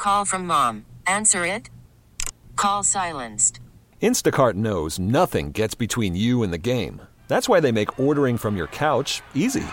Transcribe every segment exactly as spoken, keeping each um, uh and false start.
Call from mom. Answer it. Call silenced. Instacart knows nothing gets between you and the game. That's why they make ordering from your couch easy.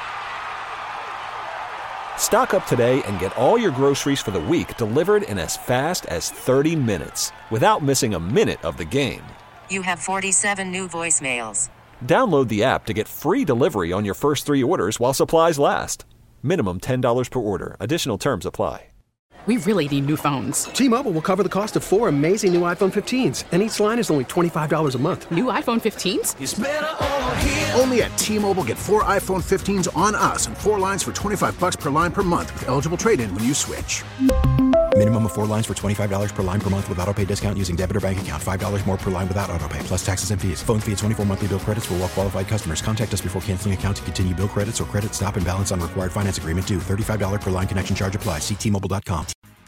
Stock up today and get all your groceries for the week delivered in as fast as thirty minutes without missing a minute of the game. You have forty-seven new voicemails. Download the app to get free delivery on your first three orders while supplies last. Minimum ten dollars per order. Additional terms apply. We really need new phones. T-Mobile will cover the cost of four amazing new iPhone fifteens, and each line is only twenty-five dollars a month. New iPhone fifteens? It's better over here. Only at T-Mobile, get four iPhone fifteens on us and four lines for twenty-five bucks per line per month with eligible trade-in when you switch. Minimum of four lines for twenty-five dollars per line per month with autopay discount using debit or bank account. five dollars more per line without autopay, plus taxes and fees. Phone fee at twenty-four monthly bill credits for well-qualified customers. Contact us before canceling account to continue bill credits or credit stop and balance on required finance agreement due. thirty-five dollars per line connection charge applies. See T Mobile dot com.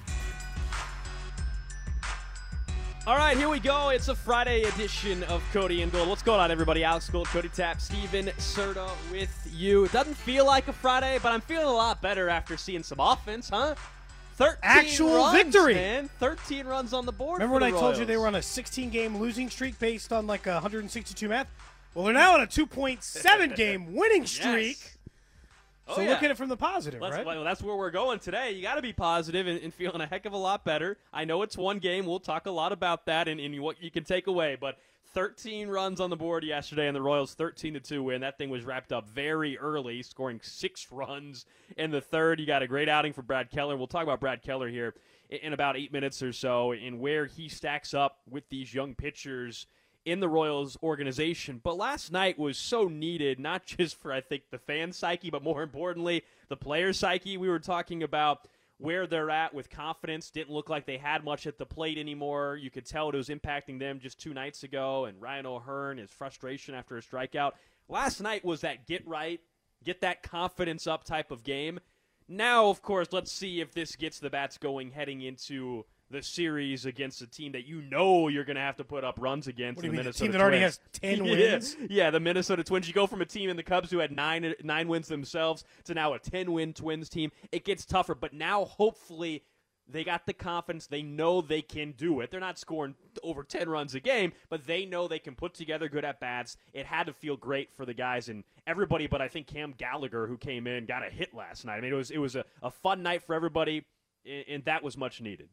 All right, here we go. It's a Friday edition of Cody and Gold. What's going on, everybody? Alex Gold, Cody Tapp, Steven Serta with you. It doesn't feel like a Friday, but I'm feeling a lot better after seeing some offense, huh? thirteen Actual runs, victory. Man. thirteen runs on the board. Remember for when the I told you they Royals. were on a sixteen-game losing streak based on like a one hundred sixty-two math? Well, they're now on a two point seven game winning streak. Yes. So Oh, yeah. look at it from the positive, Let's, right? Well, that's where we're going today. You got to be positive and, and feeling a heck of a lot better. I know it's one game. We'll talk a lot about that and, and what you can take away. But thirteen runs on the board yesterday, and the Royals thirteen to two win. That thing was wrapped up very early, scoring six runs in the third. You got a great outing for Brad Keller. We'll talk about Brad Keller here in, in about eight minutes or so and where he stacks up with these young pitchers in the Royals organization. But last night was so needed, not just for, I think, the fan psyche, but more importantly, the player psyche. We were talking about where they're at with confidence. Didn't look like they had much at the plate anymore. You could tell it was impacting them just two nights ago, and Ryan O'Hearn, his frustration after a strikeout. Last night was that get right, get that confidence up type of game. Now, of course, let's see if this gets the bats going heading into the series against a team that you know you're going to have to put up runs against. What do you the mean, Minnesota a team that already Twins. has ten yeah. wins? Yeah, the Minnesota Twins. You go from a team in the Cubs who had nine nine wins themselves to now a ten-win Twins team. It gets tougher, but now hopefully they got the confidence. They know they can do it. They're not scoring over ten runs a game, but they know they can put together good at-bats. It had to feel great for the guys and everybody, but I think Cam Gallagher, who came in, got a hit last night. I mean, it was, it was a, a fun night for everybody, and, and that was much needed.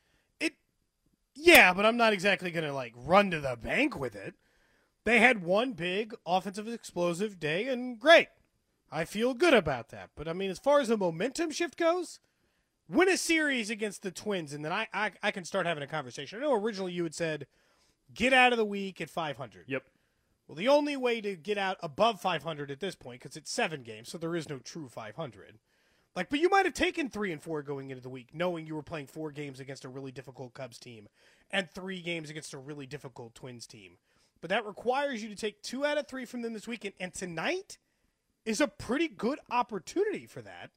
Yeah, but I'm not exactly going to, like, run to the bank with it. They had one big offensive explosive day, and great. I feel good about that. But, I mean, as far as the momentum shift goes, win a series against the Twins, and then I, I, I can start having a conversation. I know originally you had said, get out of the week at five hundred. Yep. Well, the only way to get out above five hundred at this point, because it's seven games, so there is no true five hundred. Like, but you might have taken three and four going into the week, knowing you were playing four games against a really difficult Cubs team and three games against a really difficult Twins team. But that requires you to take two out of three from them this weekend, and tonight is a pretty good opportunity for that.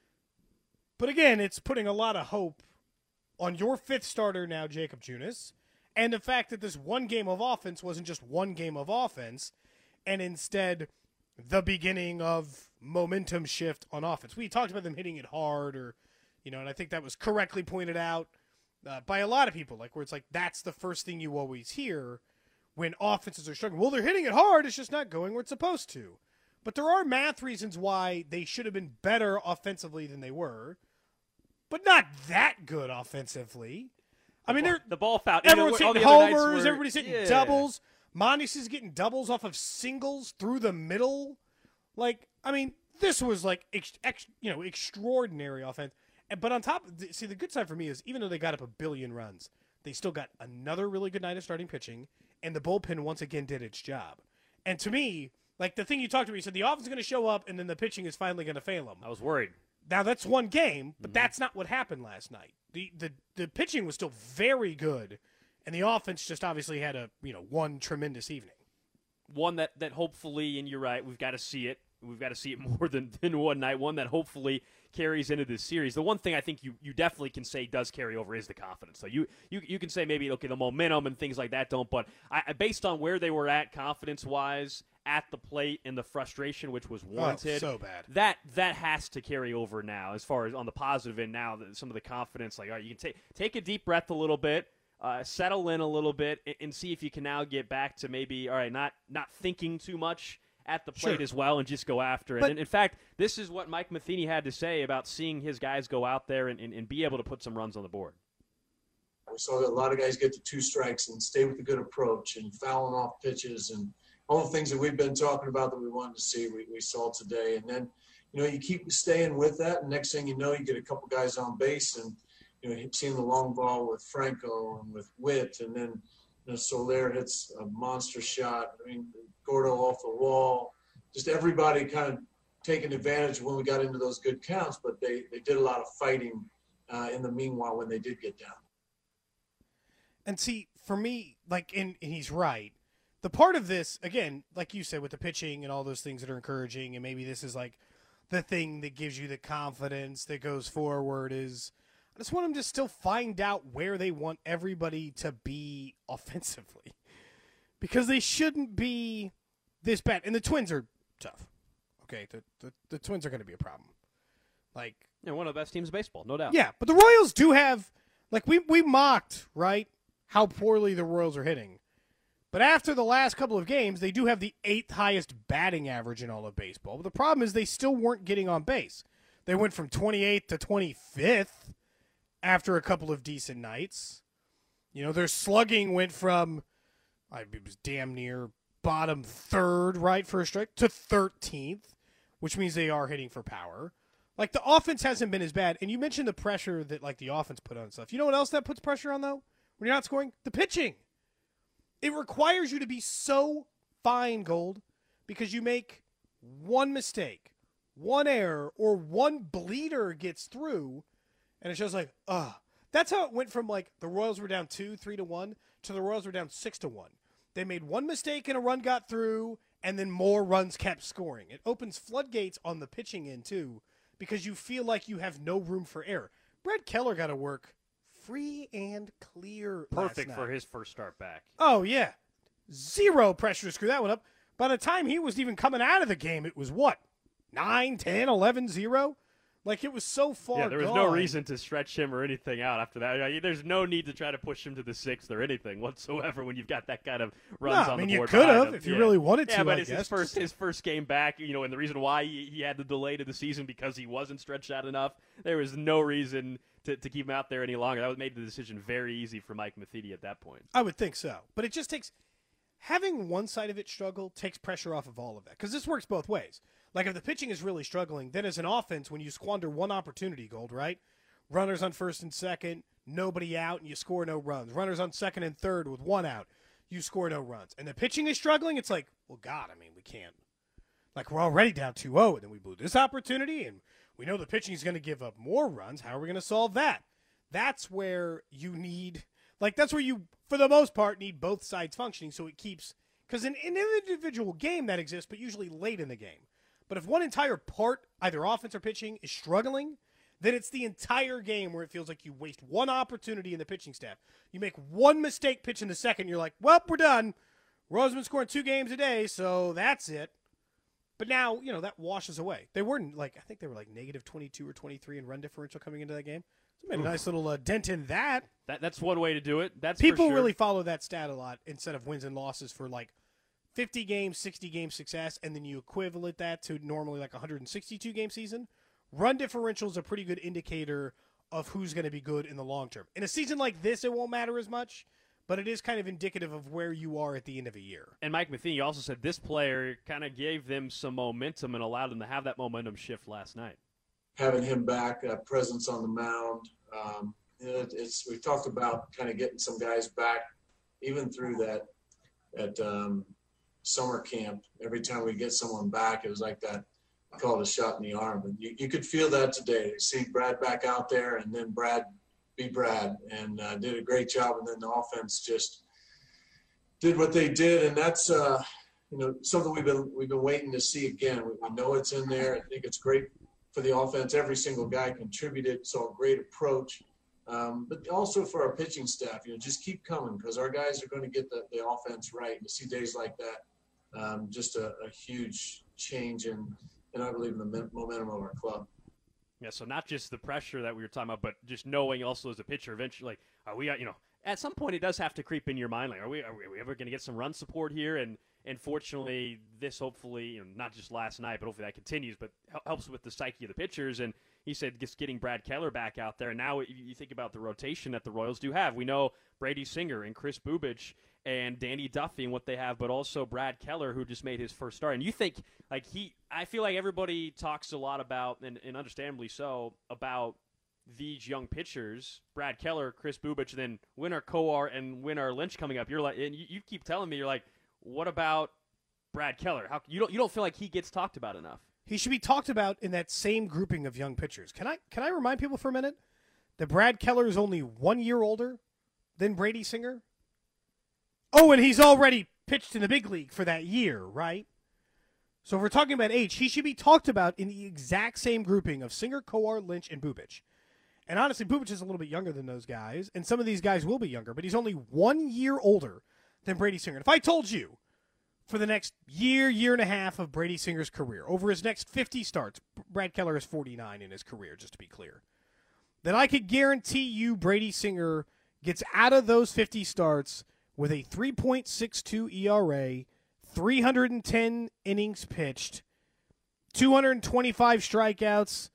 But again, it's putting a lot of hope on your fifth starter now, Jacob Junis, and the fact that this one game of offense wasn't just one game of offense, and instead the beginning of momentum shift on offense. We talked about them hitting it hard, or, you know, and I think that was correctly pointed out uh, by a lot of people, like where it's like that's the first thing you always hear when offenses are struggling. Well, they're hitting it hard, it's just not going where it's supposed to. But there are math reasons why they should have been better offensively than they were, but not that good offensively. I mean, they're the ball foul. Everyone's you know, hitting all the other nights homers. were- Everybody's hitting yeah. doubles. Mondesi is getting doubles off of singles through the middle. Like, I mean, this was like, ex, ex, you know, extraordinary offense. And, but on top, see, the good side for me is even though they got up a billion runs, they still got another really good night of starting pitching, and the bullpen once again did its job. And to me, like the thing you talked about, you said the offense is going to show up, and then the pitching is finally going to fail them. I was worried. Now that's one game, but Mm-hmm. that's not what happened last night. The, the the pitching was still very good, and the offense just obviously had a you know one tremendous evening. One that, that hopefully, and you're right, we've got to see it. We've got to see it more than, than one night. One that hopefully carries into this series. The one thing I think you, you definitely can say does carry over is the confidence. So you, you you can say maybe, okay, the momentum and things like that don't, but I, based on where they were at confidence-wise at the plate and the frustration, which was warranted. Oh, so bad. That that has to carry over now, as far as on the positive end. Now that some of the confidence, like, all right, you can take take a deep breath a little bit, uh, settle in a little bit, and, and see if you can now get back to maybe, all right, not not thinking too much at the plate Sure. as well, and just go after it. But, and in fact, this is what Mike Matheny had to say about seeing his guys go out there and, and, and be able to put some runs on the board. We saw that a lot of guys get to two strikes and stay with a good approach and fouling off pitches and all the things that we've been talking about that we wanted to see, we, we saw today. And then, you know, you keep staying with that, and next thing you know, you get a couple guys on base, and, you know, seeing the long ball with Franco and with Witt, and then, you know, Soler hits a monster shot. I mean, Gordo off the wall. Just everybody kind of taking advantage when we got into those good counts, but they, they did a lot of fighting uh, in the meanwhile when they did get down. And see, for me, like, and, and he's right. The part of this, again, like you said, with the pitching and all those things that are encouraging, and maybe this is like the thing that gives you the confidence that goes forward, is I just want them to still find out where they want everybody to be offensively. Because they shouldn't be this bad. And the Twins are tough. Okay, the, the, the Twins are going to be a problem. Like, you know, one of the best teams in baseball, no doubt. Yeah, but the Royals do have, like, we, we mocked, right, how poorly the Royals are hitting. But after the last couple of games, they do have the eighth highest batting average in all of baseball. But the problem is they still weren't getting on base. They went from twenty-eighth to twenty-fifth after a couple of decent nights. You know, their slugging went from, it was damn near bottom third, right, for a strike, to thirteenth, which means they are hitting for power. Like, the offense hasn't been as bad. And you mentioned the pressure that, like, the offense put on stuff. You know what else that puts pressure on, though, when you're not scoring? The pitching. It requires you to be so fine, Gold, because you make one mistake, one error, or one bleeder gets through, and it's just like, ugh. That's how it went from, like, the Royals were down two, three to one, to the Royals were down six to one. They made one mistake and a run got through, and then more runs kept scoring. It opens floodgates on the pitching end, too, because you feel like you have no room for error. Brad Keller got to work free and clear. Perfect for his first start back. Oh, yeah. Zero pressure to screw that one up. By the time he was even coming out of the game, it was what? nine, ten, eleven, zero? Like, it was so far Yeah, there was gone. no reason to stretch him or anything out after that. There's no need to try to push him to the sixth or anything whatsoever when you've got that kind of runs no, on I mean, the board. you could behind have him. if you yeah. really wanted to. Yeah, but I it's guess. his first his first game back, you know, and the reason why he, he had the delay to the season because he wasn't stretched out enough. There was no reason to, to keep him out there any longer. That would made the decision very easy for Mike Matheny at that point. I would think so. But it just takes having one side of it struggle takes pressure off of all of that, because this works both ways. Like, if the pitching is really struggling, then as an offense, when you squander one opportunity, Gold, right? Runners on first and second, nobody out, and you score no runs. Runners on second and third with one out, you score no runs. And the pitching is struggling, it's like, well, God, I mean, we can't. Like, we're already down two oh, and then we blew this opportunity, and we know the pitching is going to give up more runs. How are we going to solve that? That's where you need, like, that's where you, for the most part, need both sides functioning so it keeps, because in an individual game that exists, but usually late in the game. But if one entire part, either offense or pitching, is struggling, then it's the entire game where it feels like you waste one opportunity in the pitching staff. You make one mistake pitch in the second, you're like, well, we're done. Royals been scoring two games a day, so that's it. But now, you know, that washes away. They weren't, like, I think they were like negative twenty-two or twenty-three in run differential coming into that game. So made a nice little uh, dent in that. That That's one way to do it. That's People for sure. really follow that stat a lot instead of wins and losses for, like, fifty game, sixty game success, and then you equivalent that to normally like a one hundred sixty-two game season. Run differential is a pretty good indicator of who's going to be good in the long term. In a season like this, it won't matter as much, but it is kind of indicative of where you are at the end of a year. And Mike Matheny also said this player kind of gave them some momentum and allowed them to have that momentum shift last night. Having him back, uh, presence on the mound. Um, it, it's we talked about kind of getting some guys back, even through that at um, summer camp. Every time we get someone back, it was like that. I call it a shot in the arm. And you, you could feel that today. You see Brad back out there, and then Brad be Brad, and uh, did a great job. And then the offense just did what they did, and that's uh, you know something we've been we've been waiting to see again. We, we know it's in there. I think it's great for the offense. Every single guy contributed, so a great approach. Um, but also for our pitching staff, you know, just keep coming because our guys are going to get the, the offense right. And to see days like that, um, just a, a huge change in, and I believe in the momentum of our club. Yeah, so not just the pressure that we were talking about, but just knowing also as a pitcher, eventually, like, are we, you know, at some point it does have to creep in your mind, like, are we, are we, are we ever going to get some run support here? And and fortunately, this hopefully, you know, not just last night, but hopefully that continues, but helps with the psyche of the pitchers. And he said just getting Brad Keller back out there. And now you think about the rotation that the Royals do have. We know Brady Singer and Chris Bubich and Danny Duffy and what they have, but also Brad Keller, who just made his first start. And you think, like, he, I feel like everybody talks a lot about, and, and understandably so, about these young pitchers, Brad Keller, Chris Bubich, then Winner Kowar and Winner Lynch coming up. You're like, and you, you keep telling me, you're like, what about Brad Keller? How you don't you don't feel like he gets talked about enough? He should be talked about in that same grouping of young pitchers. Can I can I remind people for a minute that Brad Keller is only one year older than Brady Singer? Oh, and he's already pitched in the big league for that year, right? So if we're talking about age, he should be talked about in the exact same grouping of Singer, Kowar, Lynch, and Bubich. And honestly, Bubich is a little bit younger than those guys, and some of these guys will be younger, but he's only one year older than Brady Singer. And if I told you for the next year, year and a half of Brady Singer's career, over his next fifty starts, Brad Keller is forty-nine in his career, just to be clear, then I could guarantee you Brady Singer gets out of those fifty starts with a three point six two E R A, three hundred ten innings pitched, two hundred twenty-five strikeouts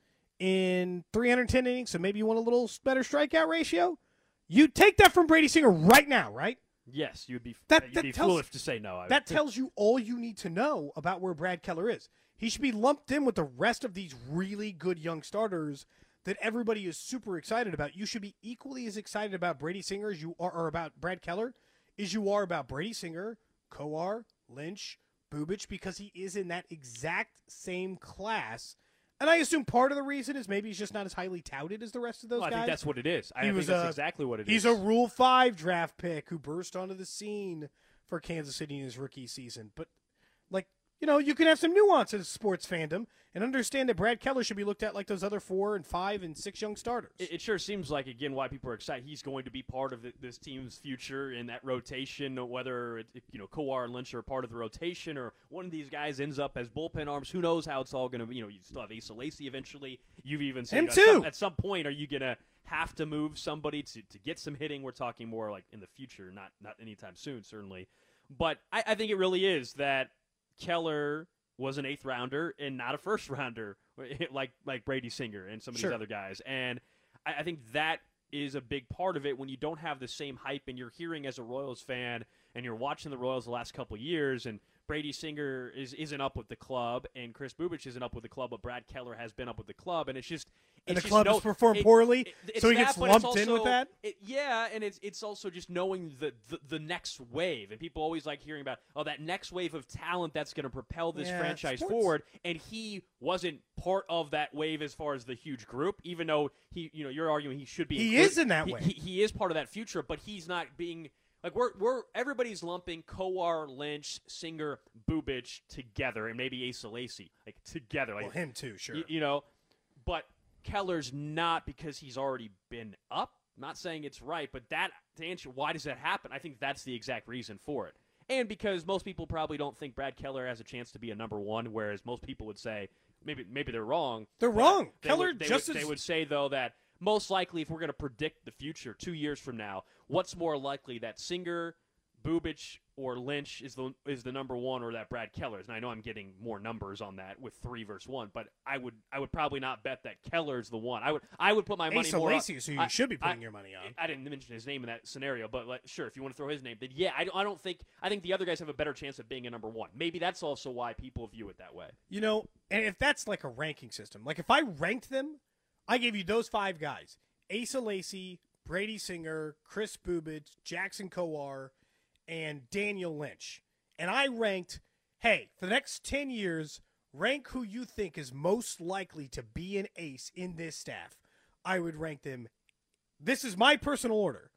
in three hundred ten innings, so maybe you want a little better strikeout ratio? You take that from Brady Singer right now, right? Yes, you'd be, that, you'd that be tells, foolish to say no. I that tells you all you need to know about where Brad Keller is. He should be lumped in with the rest of these really good young starters that everybody is super excited about. You should be equally as excited about Brady Singer as you are, or about Brad Keller as you are about Brady Singer, Kowar, Lynch, Bubich, because he is in that exact same class. And I assume part of the reason is maybe he's just not as highly touted as the rest of those well, I guys. I think that's what it is. I he think was that's a, exactly what it he's is. He's a Rule five draft pick who burst onto the scene for Kansas City in his rookie season. But, like, you know, you can have some nuance in sports fandom and understand that Brad Keller should be looked at like those other four and five and six young starters. It, it sure seems like, again, why people are excited. He's going to be part of the, this team's future in that rotation, whether, it, you know, Kowar and Lynch are part of the rotation or one of these guys ends up as bullpen arms. Who knows how it's all going to be. You know, you still have Asa Lacy eventually. You've even said, Him you know, too. At some, at some point, are you going to have to move somebody to, to get some hitting? We're talking more like in the future, not, not anytime soon, certainly. But I, I think it really is that Keller was an eighth rounder and not a first rounder like like Brady Singer and some of sure. these other guys. And I, I think that is a big part of it when you don't have the same hype and you're hearing as a Royals fan and you're watching the Royals the last couple of years and Brady Singer is, isn't up with the club and Chris Bubich isn't up with the club, but Brad Keller has been up with the club. And it's just it's And the just club no, has performed it, poorly, it, so he that, gets but it's lumped in also- with that? It, yeah, and it's it's also just knowing the, the, the next wave. And people always like hearing about, oh, that next wave of talent that's going to propel this Yeah, franchise sports- forward. And he wasn't part of that wave as far as the huge group, even though he, you know, you're arguing he should be. He included. is in that he, wave. He, he is part of that future, but he's not being like we're we're everybody's lumping Kowar, Lynch, Singer, Bubich together, and maybe Asa Lacy like together. Like Well, him too, sure. y- you know, but Keller's not because he's already been up. I'm not saying it's right, but that to answer why does that happen? I think that's the exact reason for it. And because most people probably don't think Brad Keller has a chance to be a number one, whereas most people would say maybe maybe they're wrong. They're but wrong. They Keller would, they just would, as- they would say though that most likely if we're going to predict the future two years from now, what's more likely that Singer, Bubich, or Lynch is the is the number one, or that Brad Keller is? And I know I'm getting more numbers on that with three versus one, but I would I would probably not bet that Keller's the one. I would I would put my money Asa more. Lacy is who you I- should be putting I- your money on. I didn't mention his name in that scenario, but like, sure, if you want to throw his name, then yeah, I, I don't think I think the other guys have a better chance of being a number one. Maybe that's also why people view it that way. You know, and if that's like a ranking system, like if I ranked them, I gave you those five guys: Asa Lacy, Brady Singer, Chris Bubich, Jackson Kowar, and Daniel Lynch. And I ranked, hey, for the next ten years, rank who you think is most likely to be an ace in this staff. I would rank them. This is my personal order.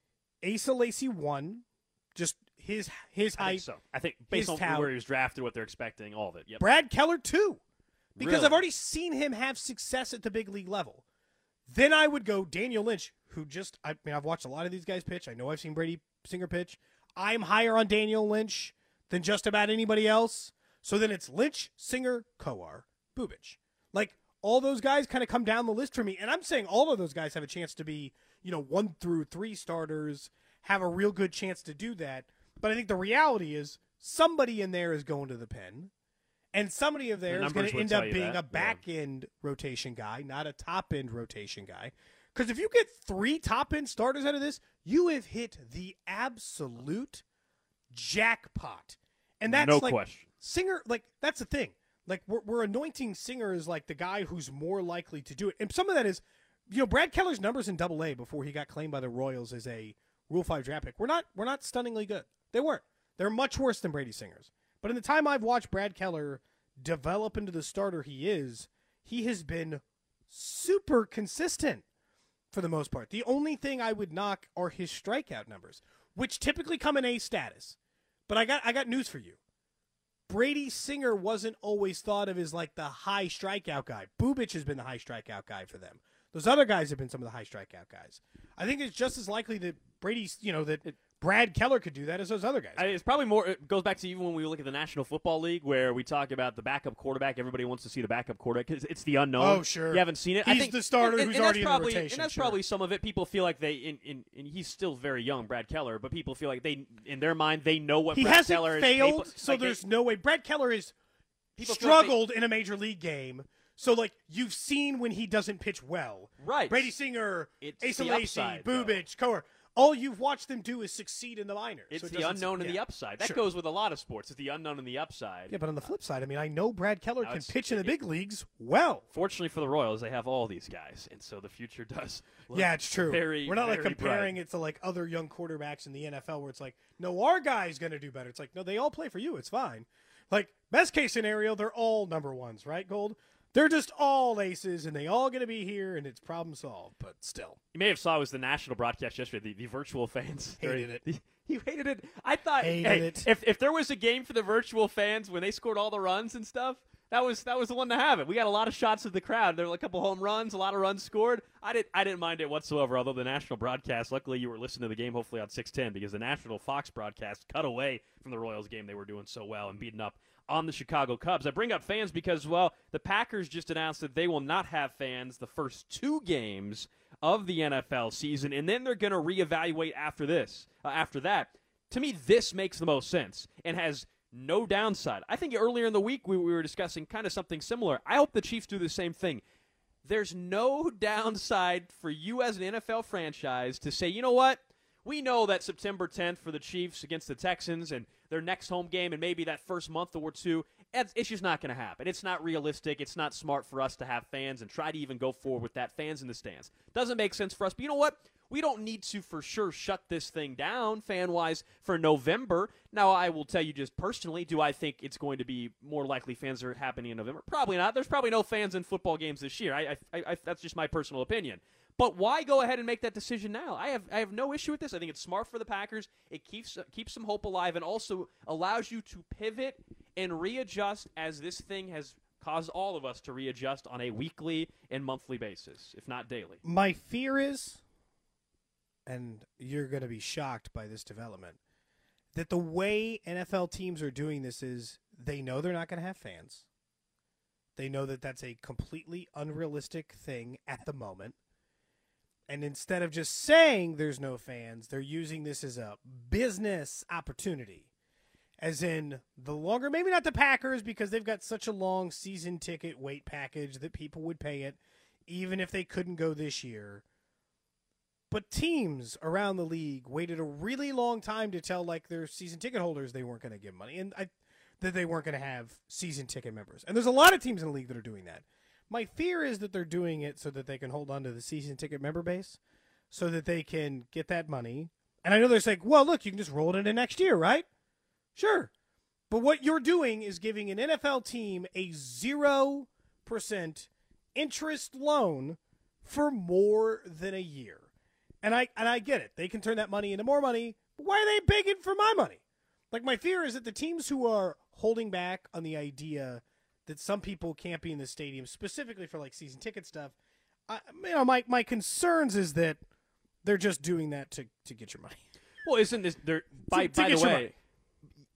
Asa Lacy one, just his his I height. think so. I think based his on talent. where he was drafted, what they're expecting, all of it. Yep. Brad Keller two, because Really? I've already seen him have success at the big league level. Then I would go Daniel Lynch, who just, I mean, I've watched a lot of these guys pitch. I know I've seen Brady Singer pitch. I'm higher on Daniel Lynch than just about anybody else. So then it's Lynch, Singer, Kowar, Bubic. Like, all those guys kind of come down the list for me. And I'm saying all of those guys have a chance to be, you know, one through three starters, have a real good chance to do that. But I think the reality is somebody in there is going to the pen. And somebody of there The is going numbers to would end tell up you being that, a back-end rotation guy, not a top-end rotation guy. Because if you get three top-end starters out of this, you have hit the absolute jackpot. And that's No like question. Singer, like, that's the thing. Like, we're, we're anointing Singer as, like, the guy who's more likely to do it. And some of that is, you know, Brad Keller's numbers in Double A before he got claimed by the Royals as a Rule five draft pick were not, were not stunningly good. They weren't. They're much worse than Brady Singer's. But in the time I've watched Brad Keller develop into the starter he is, he has been super consistent for the most part. The only thing I would knock are his strikeout numbers, which typically come in A status. But I got I got news for you. Brady Singer wasn't always thought of as like the high strikeout guy. Bubic has been the high strikeout guy for them. Those other guys have been some of the high strikeout guys. I think it's just as likely that Brady's, you know, that Brad Keller could do that as those other guys. I, it's probably more, it goes back to even when we look at the National Football League where we talk about the backup quarterback. Everybody wants to see the backup quarterback because it's the unknown. Oh, sure. You haven't seen it. He's I think, the starter and, who's and already in the probably, rotation, And that's sure. probably some of it. People feel like they, in, in, and he's still very young, Brad Keller, but people feel like they, in their mind, they know what he Brad hasn't Keller failed, is. so like there's they, no way. Brad Keller has People feel like struggled in a major league game. So, like, you've seen when he doesn't pitch well. Right. Brady Singer, It's Asa the Lacy, upside, Bubic, Kowar. All you've watched them do is succeed in the minors. It's so it the doesn't- unknown and the yeah. upside. That Sure. goes with a lot of sports. It's the unknown and the upside. Yeah, but on the flip side, I mean, I know Brad Keller Now can it's- pitch in the it- big leagues well. Fortunately for the Royals, they have all these guys, and so the future does look Yeah, it's true. very, We're not like very comparing bright. it to like other young quarterbacks in the N F L where it's like, no, our guy's going to do better. It's like, no, they all play for you. It's fine. Like, best case scenario, they're all number ones, right, Gold? They're just all aces, and they all going to be here, and it's problem solved. But still, You may have saw it was the national broadcast yesterday. The, the virtual fans Hated it. The, you hated it. I thought Hated hey, it. if if there was a game for the virtual fans when they scored all the runs and stuff, that was that was the one to have it. We got a lot of shots of the crowd. There were a couple home runs, a lot of runs scored. I didn't I didn't mind it whatsoever. Although the national broadcast, luckily you were listening to the game hopefully on six ten because the national Fox broadcast cut away from the Royals game. They were doing so well and beating up on the Chicago Cubs. I bring up fans because, well, the Packers just announced that they will not have fans the first two games of the N F L season, and then they're going to reevaluate after this. Uh, after that, to me, this makes the most sense and has no downside. I think earlier in the week we, we were discussing kind of something similar. I hope the Chiefs do the same thing. There's no downside for you as an N F L franchise to say, you know what? We know that September tenth for the Chiefs against the Texans and their next home game and maybe that first month or two, it's, it's just not going to happen. It's not realistic. It's not smart for us to have fans and try to even go forward with that, fans in the stands. Doesn't make sense for us. But you know what? We don't need to for sure shut this thing down fan-wise for November. Now, I will tell you just personally, do I think it's going to be more likely fans are happening in November? Probably not. There's probably no fans in football games this year. I, I, I, that's just my personal opinion. But why go ahead and make that decision now? I have I have no issue with this. I think it's smart for the Packers. It keeps keeps some hope alive and also allows you to pivot and readjust as this thing has caused all of us to readjust on a weekly and monthly basis, if not daily. my fear is, and you're going to be shocked by this development, that the way N F L teams are doing this is they know they're not going to have fans. They know that that's a completely unrealistic thing at the moment. And instead of just saying there's no fans, they're using this as a business opportunity. As in, the longer, maybe not the Packers because they've got such a long season ticket wait package that people would pay it, even if they couldn't go this year. But teams around the league waited a really long time to tell like their season ticket holders they weren't going to give money and I, that they weren't going to have season ticket members. And there's a lot of teams in the league that are doing that. My fear is that they're doing it so that they can hold on to the season ticket member base so that they can get that money. And I know they're saying, well, look, you can just roll it into next year, right? Sure. But what you're doing is giving an N F L team a zero percent interest loan for more than a year. And I and I get it. They can turn that money into more money. But why are they begging for my money? Like, my fear is that the teams who are holding back on the idea that some people can't be in the stadium, specifically for like season ticket stuff, I, you know, my my concerns is that they're just doing that to, to get your money. Well, isn't this there? By to by get the your way, money.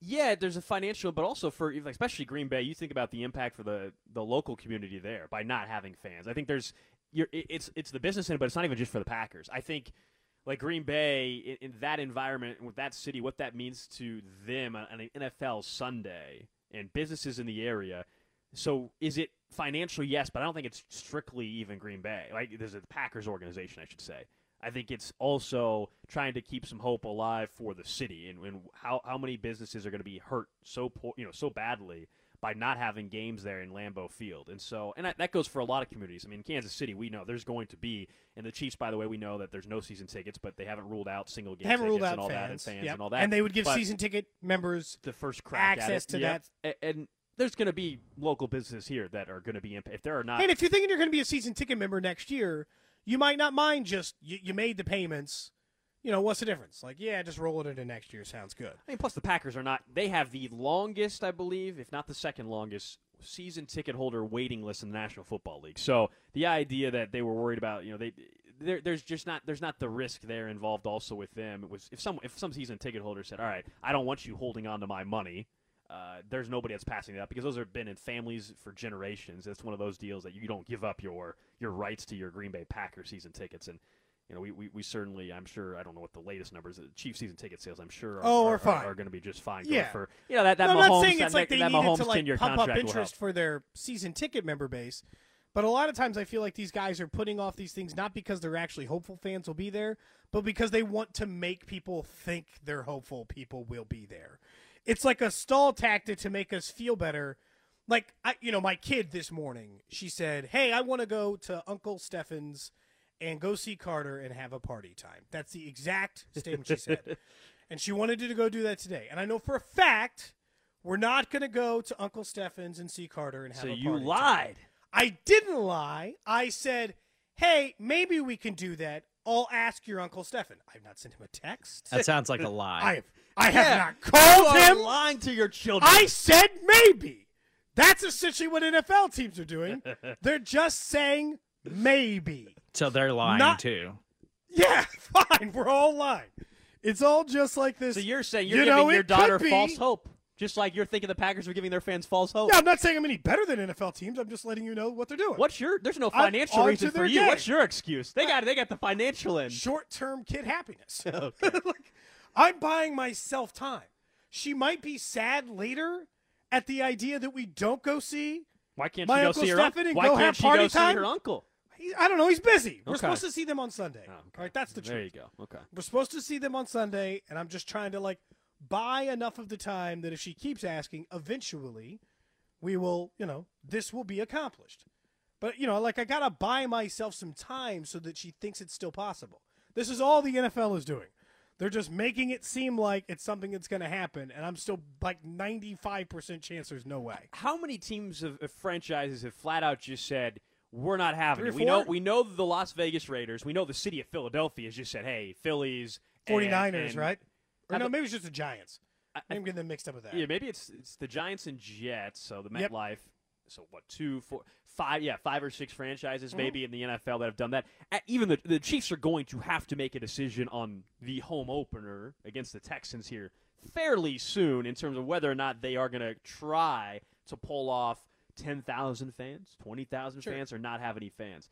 Yeah, there's a financial, but also for especially Green Bay, you think about the impact for the, the local community there by not having fans. I think there's you're, it's it's the business end, but it's not even just for the Packers. I think like Green Bay in, in that environment with that city, what that means to them on an N F L Sunday and businesses in the area. So is it financial? Yes, but I don't think it's strictly even Green Bay. Like there's a Packers organization, I should say. I think it's also trying to keep some hope alive for the city, and, and how, how many businesses are going to be hurt so poor, you know so badly by not having games there in Lambeau Field. And so, and that, that goes for a lot of communities. I mean, Kansas City, we know there's going to be, and the Chiefs, by the way, we know that there's no season tickets, but they haven't ruled out single game tickets ruled out and all fans. that, and fans Yep. and all that. And they would give but season ticket members the first crack access at it. to Yep. that. And, and there's going to be local businesses here that are going to be impacted. If there are not, And if you're thinking you're going to be a season ticket member next year, you might not mind just you, you made the payments. You know, what's the difference? Like, yeah, just roll it into next year. Sounds good. I mean, plus the Packers are not – they have the longest, I believe, if not the second longest, season ticket holder waiting list in the National Football League. So the idea that they were worried about, you know, they there, there's just not – there's not the risk there involved also with them. It was if some if some season ticket holder said, all right, I don't want you holding on to my money, uh, there's nobody that's passing that up because those have been in families for generations. It's one of those deals that you don't give up your your rights to your Green Bay Packers season tickets. And You know, we, we, we certainly, I'm sure, I don't know what the latest numbers, Chiefs season ticket sales, I'm sure, are, oh, are, are, fine. are, are going to be just fine. Yeah. For, you know, that, that no, Mahomes, I'm not saying it's that, like they that needed Mahomes to like pump up interest for their season ticket member base. But a lot of times I feel like these guys are putting off these things not because they're actually hopeful fans will be there, but because they want to make people think they're hopeful people will be there. It's like a stall tactic to make us feel better. Like, I, you know, my kid this morning, she said, hey, I want to go to Uncle Stefan's and go see Carter and have a party time. That's the exact statement she said. And she wanted to go do that today. And I know for a fact we're not going to go to Uncle Stefan's and see Carter and have so a party you time. lied. I didn't lie. I said, hey, maybe we can do that. I'll ask your Uncle Stefan. I've not sent him a text. That sounds like a lie. I have, I have Yeah, not called you are him. lying to your children. I said maybe. That's essentially what N F L teams are doing. They're just saying maybe. So they're lying Not- too. Yeah, fine. We're all lying. It's all just like this. So you're saying you're You giving know, your it daughter could be- false hope, just like you're thinking the Packers are giving their fans false hope. Yeah, I'm not saying I'm any better than N F L teams. I'm just letting you know what they're doing. What's your? There's no I'm financial on reason to for their you. game. What's your excuse? They got they got the financial end. Short-term kid happiness. Okay. Like, I'm buying myself time. She might be sad later at the idea that we don't go see Why can't my she go Uncle see her Stefan uncle? and Why go can't have she party go time? see her uncle? He, I don't know. He's busy. We're Okay. supposed to see them on Sunday. Oh, okay. All right, that's the truth. There you go. Okay. We're supposed to see them on Sunday, and I'm just trying to like buy enough of the time that if she keeps asking, eventually we will, you know, this will be accomplished. But, you know, like I got to buy myself some time so that she thinks it's still possible. This is all the N F L is doing. They're just making it seem like it's something that's going to happen, and I'm still like ninety-five percent chance there's no way. How many teams of, of franchises have flat out just said, we're not having Three it? or We know four? we know the Las Vegas Raiders. We know the city of Philadelphia has just said, hey, Phillies. and- 49ers, and- right? Or I no, don't- maybe it's just the Giants. I- I'm getting them mixed up with that. Yeah, maybe it's it's the Giants and Jets, so the Yep. MetLife. So what, two, four, five, yeah, five or six franchises Mm-hmm. maybe in the N F L that have done that. Uh, Even the, the Chiefs are going to have to make a decision on the home opener against the Texans here fairly soon in terms of whether or not they are going to try to pull off ten thousand fans, twenty thousand Sure. fans, or not have any fans.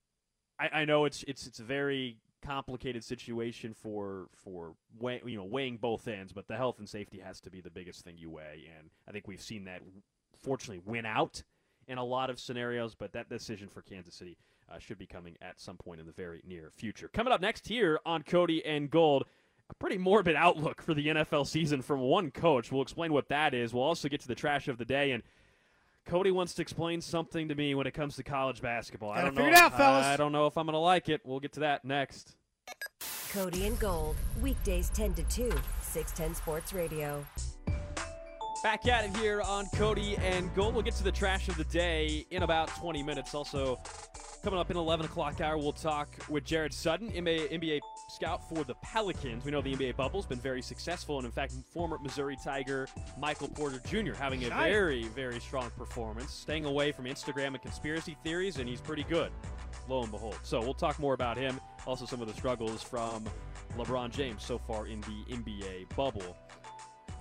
I, I know it's it's it's a very complicated situation for for weigh, you know weighing both ends, but the health and safety has to be the biggest thing you weigh, and I think we've seen that fortunately win out in a lot of scenarios. But that decision for Kansas City uh, should be coming at some point in the very near future. Coming up next here on Cody and Gold, a pretty morbid outlook for the N F L season from one coach. We'll explain what that is. We'll also get to the trash of the day, and Cody wants to explain something to me when it comes to college basketball. I Gotta don't know. figure it out, fellas. I don't know if I'm going to like it. We'll get to that next. Cody and Gold, weekdays ten to two, six ten Sports Radio. Back at it here on Cody and Gold. We'll get to the trash of the day in about twenty minutes. Also, coming up in eleven o'clock hour, we'll talk with Jared Sutton, N B A, N B A scout for the Pelicans. We know the N B A bubble's been very successful, and in fact, former Missouri Tiger Michael Porter Junior having a Giant. very, very strong performance, staying away from Instagram and conspiracy theories, and he's pretty good, lo and behold. So we'll talk more about him, also some of the struggles from LeBron James so far in the N B A bubble.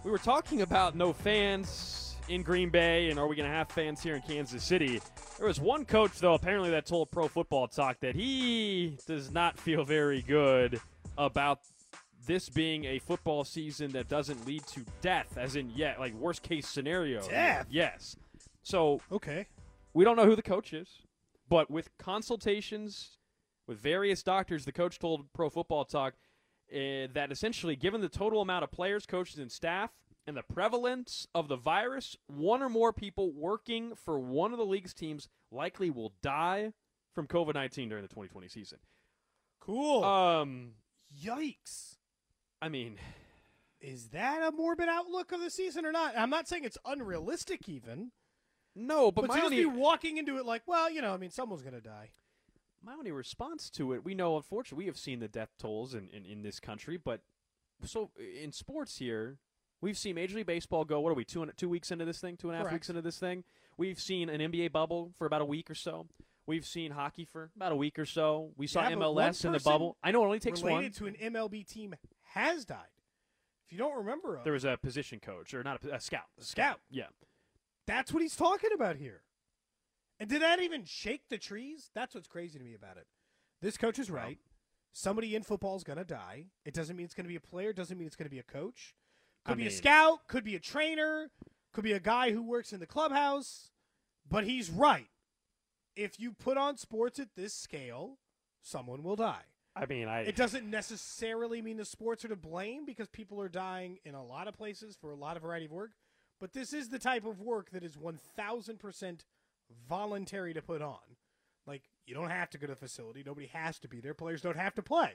we were talking about no fans in Green Bay, and are we going to have fans here in Kansas City? There was one coach, though, apparently that told Pro Football Talk that he does not feel very good about this being a football season that doesn't lead to death, as in, yeah, like worst-case scenario. Death? Yes. So okay, we don't know who the coach is, but with consultations with various doctors, the coach told Pro Football Talk uh, that essentially, given the total amount of players, coaches, and staff, and the prevalence of the virus, one or more people working for one of the league's teams likely will die from COVID nineteen during the twenty twenty season. Cool. Um, Yikes. I mean, is that a morbid outlook of the season or not? I'm not saying it's unrealistic even. No, but, but my to just only, be walking into it like, well, you know, I mean, someone's going to die. My only response to it, we know, unfortunately, we have seen the death tolls in, in, in this country, but so in sports here, we've seen Major League Baseball go, what are we, two, and, two weeks into this thing, two and a half Correct. weeks into this thing? We've seen an N B A bubble for about a week or so. We've seen hockey for about a week or so. We saw Yeah, M but L S one in the person bubble. I know it only takes related one. to an M L B team has died. If you don't remember, There was a position coach, or not a, a scout. A scout. Yeah. That's what he's talking about here. And did that even shake the trees? That's what's crazy to me about it. This coach is right. Somebody in football is going to die. It doesn't mean it's going to be a player. Doesn't mean it's going to be a coach. Could I be mean, a scout. Could be a trainer. Could be a guy who works in the clubhouse. But he's right. If you put on sports at this scale, someone will die. I mean, I. It doesn't necessarily mean the sports are to blame because people are dying in a lot of places for a lot of variety of work. But this is the type of work that is one thousand percent voluntary to put on. Like, you don't have to go to the facility. Nobody has to be there. Players don't have to play.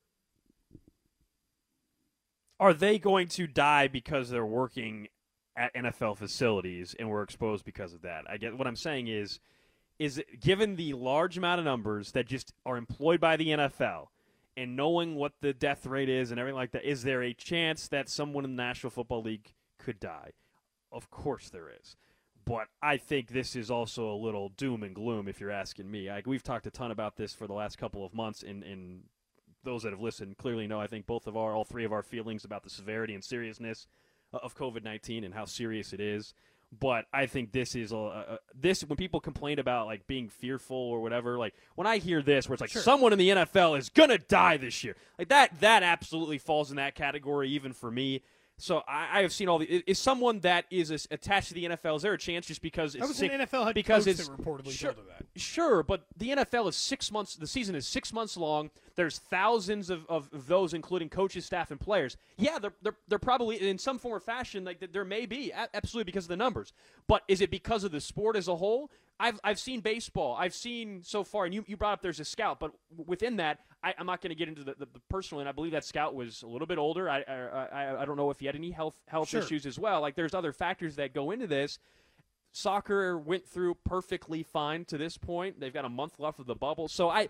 Are they going to die because they're working at N F L facilities and were exposed because of that? I get what I'm saying is, is it, given the large amount of numbers that just are employed by the N F L and knowing what the death rate is and everything like that, is there a chance that someone in the National Football League could die? Of course there is. But I think this is also a little doom and gloom if you're asking me. Like, we've talked a ton about this for the last couple of months, and, and those that have listened clearly know I think both of our, all three of our feelings about the severity and seriousness of COVID nineteen and how serious it is. But I think this is a, a this when people complain about like being fearful or whatever. Like when I hear this, where it's like Sure. someone in the N F L is gonna die this year, like that that absolutely falls in that category even for me. So I, I have seen all the. Is someone that is a, attached to the N F L? Is there a chance just because it's I was sick, an N F L head because coach it's that reportedly sure, told her that. Sure, but the N F L is six months. The season is six months long. There's thousands of, of, of those, including coaches, staff, and players. Yeah, they're, they're they're probably in some form or fashion like there may be absolutely because of the numbers. But is it because of the sport as a whole? I've I've seen baseball. I've seen so far, and you, you brought up there's a scout, but within that, I, I'm not going to get into the, the, the personal. And I believe that scout was a little bit older. I I, I, I don't know if he had any health health Sure. issues as well. Like there's other factors that go into this. Soccer went through perfectly fine to this point. They've got a month left of the bubble. So I,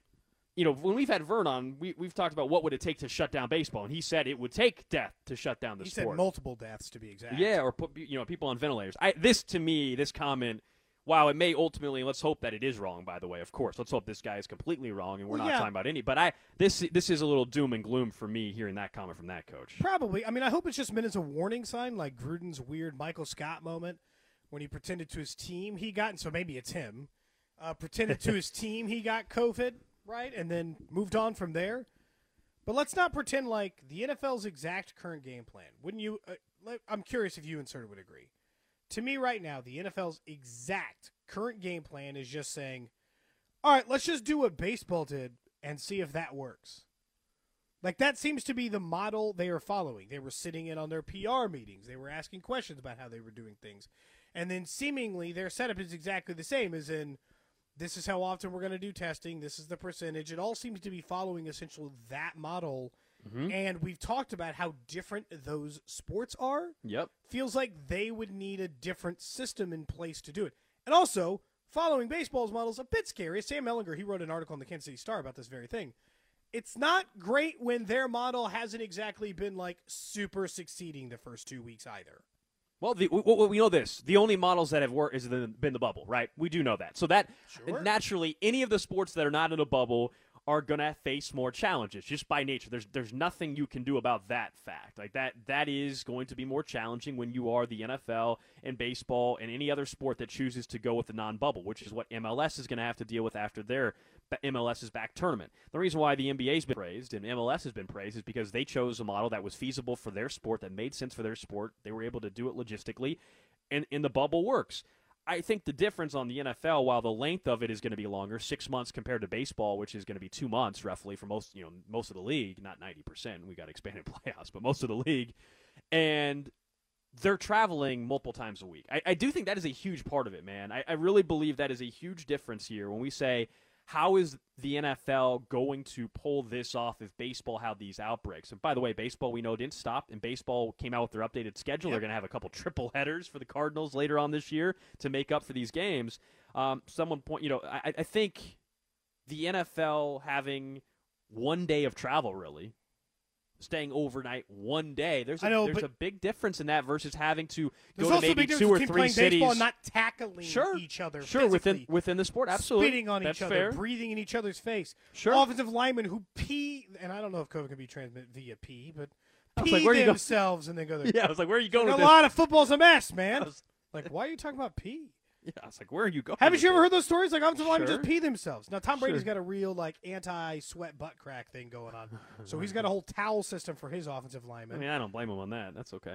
you know, when we've had Vern on, we, we've talked about what would it take to shut down baseball, and he said it would take death to shut down the He sport. said multiple deaths, to be exact. Yeah, or put you know people on ventilators. I this to me, this comment, while it may ultimately, let's hope that it is wrong. By the way, of course, let's hope this guy is completely wrong, and we're Well, not yeah. talking about any. But I this this is a little doom and gloom for me hearing that comment from that coach. Probably. I mean, I hope it's just meant as a warning sign, like Gruden's weird Michael Scott moment when he pretended to his team he got, and so maybe it's him, uh, pretended to his team he got COVID, right, and then moved on from there. But let's not pretend like the N F L's exact current game plan. Wouldn't you? Uh, let- I'm curious if you and Serta would agree. To me right now, the N F L's exact current game plan is just saying, all right, let's just do what baseball did and see if that works. Like, that seems to be the model they are following. They were sitting in on their P R meetings. They were asking questions about how they were doing things. And then seemingly their setup is exactly the same, as in, this is how often we're going to do testing. This is the percentage. It all seems to be following essentially that model. Mm-hmm. And we've talked about how different those sports are. Yep. Feels like they would need a different system in place to do it. And also, following baseball's model is a bit scary. Sam Ellinger, he wrote an article in the Kansas City Star about this very thing. It's not great when their model hasn't exactly been, like, super succeeding the first two weeks either. Well, the, we, we know this. The only models that have worked has been the bubble, right? We do know that. So that Sure. naturally, any of the sports that are not in a bubble are going to face more challenges just by nature. There's there's nothing you can do about that fact. Like that that is going to be more challenging when you are the N F L and baseball and any other sport that chooses to go with the non-bubble, which is what M L S is going to have to deal with after their MLS's back tournament. The reason why the N B A's been praised and M L S has been praised is because they chose a model that was feasible for their sport, that made sense for their sport. They were able to do it logistically, and, and the bubble works. I think the difference on the N F L, while the length of it is going to be longer, six months compared to baseball, which is going to be two months roughly for most, you know, most of the league, not ninety percent. We got expanded playoffs, but most of the league, and they're traveling multiple times a week. I, I do think that is a huge part of it, man. I, I really believe that is a huge difference here when we say, how is the N F L going to pull this off if baseball had these outbreaks? And by the way, baseball we know didn't stop, and baseball came out with their updated schedule. Yep. They're going to have a couple triple headers for the Cardinals later on this year to make up for these games. Um, someone point, you know, I, I think the N F L having one day of travel, really, staying overnight one day. There's a, I know, there's a big difference in that versus having to go to maybe two or three cities. Baseball and not tackling sure, each other. Sure, within within the sport, absolutely. Spitting on That's each other, fair. breathing in each other's face. Sure. Offensive linemen who pee, and I don't know if COVID can be transmitted via pee, but pee like, where you themselves and then go there. Yeah, I was like, where are you going like with a this? lot of football's a mess, man. was, like, why are you talking about pee? Yeah, I was like, where are you going? Haven't you ever this? heard those stories? Like, offensive linemen Sure. just pee themselves. Now, Tom Brady's Sure. got a real, like, anti-sweat butt crack thing going on. So he's got a whole towel system for his offensive linemen. I mean, I don't blame him on that. That's okay.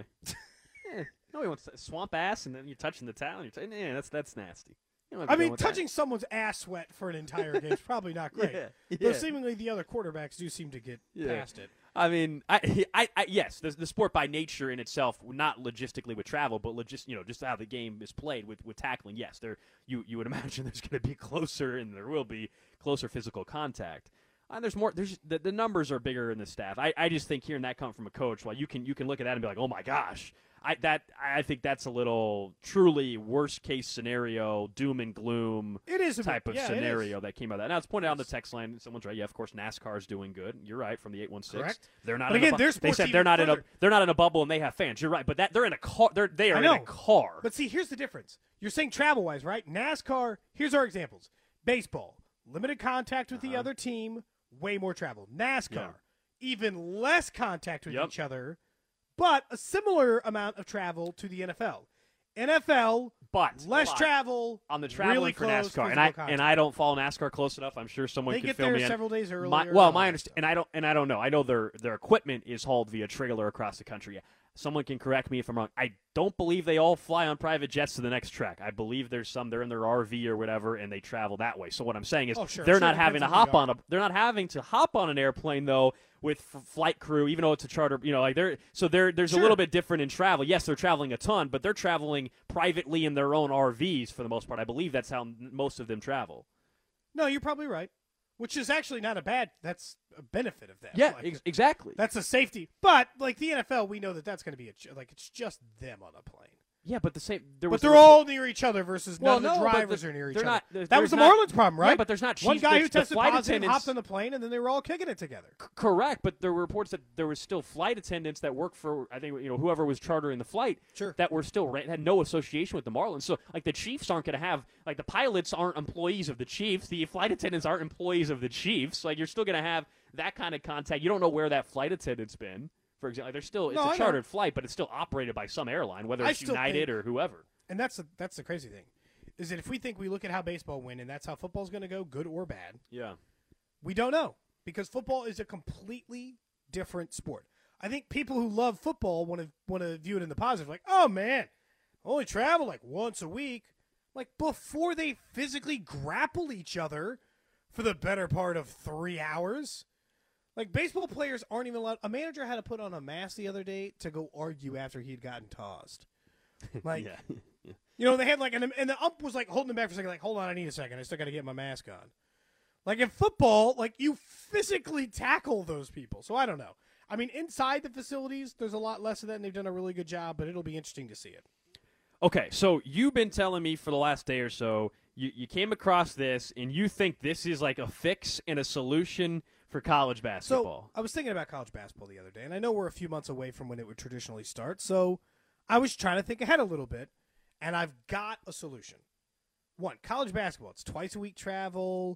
eh, nobody wants to swamp ass, and then you're touching the towel. And you're t- yeah, that's that's nasty. You don't have to I go mean, with touching that. someone's ass sweat for an entire game is probably not great. Yeah, yeah. Though seemingly the other quarterbacks do seem to get Yeah. past it. I mean, I, I, I yes, the, the sport by nature in itself, not logistically with travel, but logis, you know, just how the game is played with, with tackling. Yes, there you you would imagine there's going to be closer, and there will be closer physical contact. And there's more. There's the, the numbers are bigger in the staff. I, I just think hearing that come from a coach, while you can you can look at that and be like, oh my gosh, I that I think that's a little truly worst case scenario, doom and gloom. It is a type bit, of yeah, scenario that came out of that. Now it's pointed out on the text line. Someone's right. Yeah, of course NASCAR's doing good. You're right. From the eight one six, Correct. they're not. But in again, a bu- their they sport's said even they're not in a further. they're not in a bubble and they have fans. You're right. But that they're in a car. They're they are I in know. a car. But see, here's the difference. You're saying travel-wise, right? NASCAR, here's our examples. Baseball, limited contact with Uh-huh. the other team, way more travel. NASCAR, Yeah. even less contact with Yep. each other, but a similar amount of travel to the N F L. N F L, But less hold on. travel, on the traveling really for close NASCAR, and physical I contact. and I don't follow NASCAR close enough. I'm sure someone They could get fill there me in. several days earlier. My, well, and all my that understanding, stuff. and I don't and I don't know. I know their their equipment is hauled via trailer across the country. Someone can correct me if I'm wrong. I don't believe they all fly on private jets to the next track. I believe there's some they're in their R V or whatever, and they travel that way. So what I'm saying is Oh, sure. they're Sure, not it having to depends on who hop you on a they're not having to hop on an airplane though with f- flight crew, even though it's a charter. You know, like they're so they're there's Sure. a little bit different in travel. Yes, they're traveling a ton, but they're traveling privately in their own R Vs for the most part. I believe that's how m- most of them travel. No, you're probably right. Which is actually not a bad. That's a benefit of that. Yeah, Like, ex- exactly. that's a safety. But like the N F L, we know that that's going to be a ch- like it's just them on a plane. Yeah, but the same. There But was they're a- all near each other versus Well, none of the no, but drivers the- are near each they're other. not- there- that was the there's not- Marlins problem, right? Yeah, but there's not one chief- guy the- who the tested flight positive attendants- hopped on the plane, and then they were all kicking it together. C- correct, but there were reports that there was still flight attendants that worked for I think you know whoever was chartering the flight. Sure. That were still ra- had no association with the Marlins. So like the Chiefs aren't going to have like the pilots aren't employees of the Chiefs. The flight attendants aren't employees of the Chiefs. Like you're still going to have that kind of contact. You don't know where that flight attendant's been. For example, like, there's still it's No, I a know. chartered flight, but it's still operated by some airline, whether I it's still United think- or whoever. And that's the, that's the crazy thing, is that if we think we look at how baseball went and that's how football's going to go, good or bad, Yeah. we don't know because football is a completely different sport. I think people who love football want to want to view it in the positive, like, oh man, only travel like once a week, like before they physically grapple each other for the better part of three hours. Like baseball players aren't even allowed. A manager had to put on a mask the other day to go argue after he had gotten tossed. Like, yeah. you know, they had like, an, and the ump was like holding him back for a second, like, hold on, I need a second. I still got to get my mask on. Like in football, like you physically tackle those people. So I don't know. I mean, inside the facilities, there's a lot less of that, and they've done a really good job, but it'll be interesting to see it. Okay, so you've been telling me for the last day or so, you, you came across this, and you think this is like a fix and a solution for college basketball. So I was thinking about college basketball the other day, and I know we're a few months away from when it would traditionally start, so I was trying to think ahead a little bit, and I've got a solution. One, college basketball. It's twice a week travel.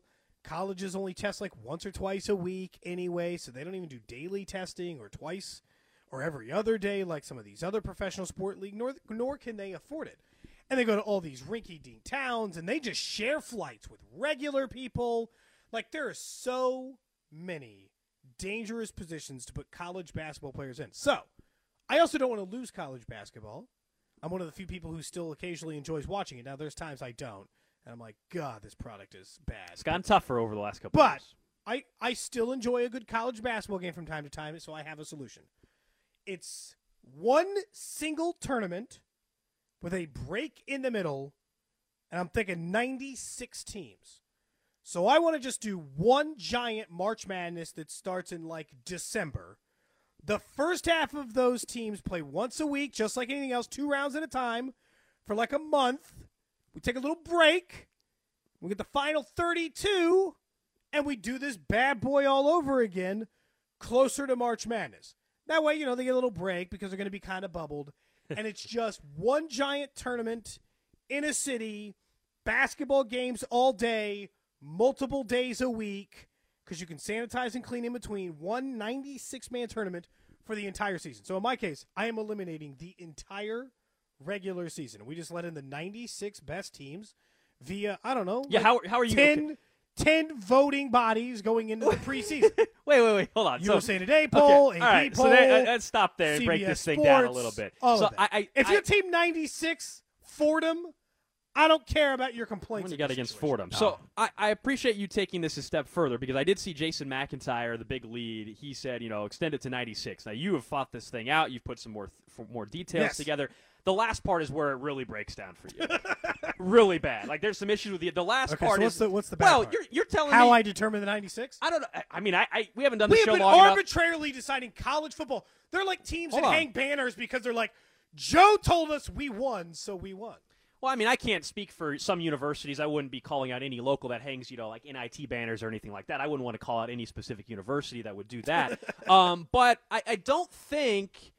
colleges only test like once or twice a week anyway, so they don't even do daily testing or twice or every other day like some of these other professional sport leagues, nor, nor can they afford it. And they go to all these rinky-dink towns, and they just share flights with regular people. Like, there are so many dangerous positions to put college basketball players in. So, I also don't want to lose college basketball. I'm one of the few people who still occasionally enjoys watching it. Now, there's times I don't, and I'm like, God, this product is bad. It's gotten tougher over the last couple but of years. But I, I still enjoy a good college basketball game from time to time, so I have a solution. It's one single tournament with a break in the middle, and I'm thinking ninety-six teams. So I want to just do one giant March Madness that starts in, like, December. The first half of those teams play once a week, just like anything else, two rounds at a time for, like, a month. We take a little break. We get the final thirty-two, and we do this bad boy all over again closer to March Madness. That way, you know, they get a little break because they're going to be kind of bubbled. And it's just one giant tournament in a city, basketball games all day, multiple days a week, because you can sanitize and clean in between, one ninety-six man tournament for the entire season. So in my case, I am eliminating the entire regular season. We just let in the ninety-six best teams via, I don't know, yeah. like How how are you? ten, okay. ten voting bodies going into the preseason. wait, wait, wait. Hold on. U S A so, Today poll, okay. A P all right, poll. So there, uh, let's stop there and C B S break this thing Sports, down a little bit. All so of that. I, I, if I, you're Team ninety-six, Fordham, I don't care about your complaints. What you got against situation. Fordham? So I, I appreciate you taking this a step further because I did see Jason McIntyre, the big lead. He said, you know, extend it to ninety-six. Now you have fought this thing out. You've put some more th- more details Yes. together. The last part is where it really breaks down for you. Really bad. Like there's some issues with the the last Okay, part so what's is the what's the bad well, part? you're you're telling how me I determine the ninety-six? I don't know. I, I mean, I, I we haven't done We the have show been long enough. arbitrarily deciding college football. They're like teams Hold that on. hang banners because they're like, Joe told us we won, so we won. Well, I mean, I can't speak for some universities. I wouldn't be calling out any local that hangs, you know, like N I T banners or anything like that. I wouldn't want to call out any specific university that would do that. um, but I, I don't think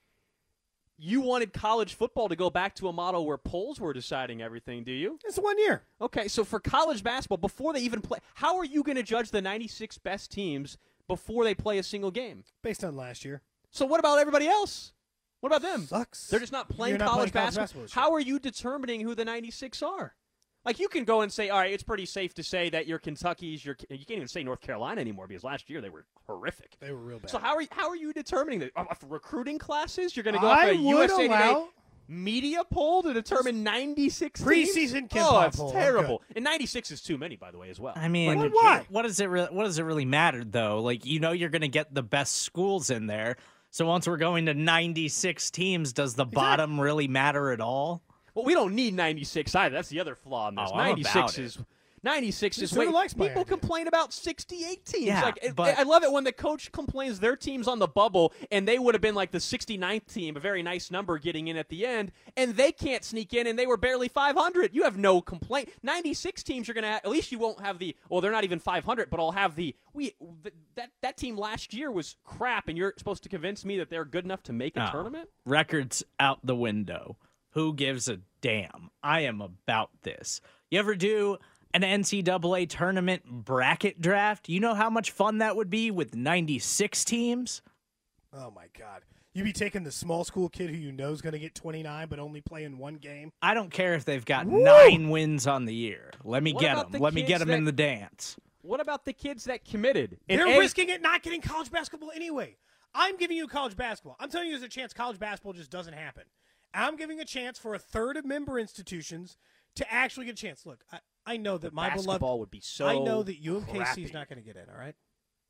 you wanted college football to go back to a model where polls were deciding everything, do you? It's one year. Okay, so for college basketball, before they even play, how are you going to judge the ninety-six best teams before they play a single game? Based on last year. So what about everybody else? What about them? Sucks. They're just not playing You're not college playing college basketball. basketball. How are you determining who the ninety-six are? Like, you can go and say, all right, it's pretty safe to say that your Kentucky's, your you can't even say North Carolina anymore because last year they were horrific. They were real bad. So how are you, how are you determining that? Off recruiting classes? You're going to go off I a U S A would Today allow media poll to determine ninety-six teams? Preseason Ken Oh, Pop it's poll. I'm terrible. And ninety-six is too many, by the way, as well. I mean, But why? what does it re- what does it really matter though? Like, you know, you're going to get the best schools in there. So once we're going to ninety-six teams, does the bottom really matter at all? Well, we don't need ninety-six either. That's the other flaw in this. Oh, I'm ninety-six about is it. ninety-six is Sort way. of likes my People idea. complain about sixty-eight teams. Yeah, like it- but- I love it when the coach complains their team's on the bubble and they would have been like the sixty-ninth team, a very nice number getting in at the end, and they can't sneak in and they were barely five hundred. You have no complaint. ninety-six teams you're going to at least you won't have the well, they're not even five hundred, but I'll have the we th- that that team last year was crap and you're supposed to convince me that they're good enough to make a Oh. tournament? Records out the window. Who gives a damn? I am about this. You ever do an N C double A tournament bracket draft? You know how much fun that would be with ninety-six teams? Oh, my God. You be taking the small school kid who you know is going to get twenty-nine but only playing one game? I don't care if they've got Woo! nine wins on the year. Let me What get about them. the Let me kids get them in that- the dance. What about the kids that committed? And They're A- risking it not getting college basketball anyway. I'm giving you college basketball. I'm telling you there's a chance college basketball just doesn't happen. I'm giving a chance for a third of member institutions to actually get a chance. Look, I, I know that my basketball beloved would be so I know that U M K C crappy. is not going to get in, all right?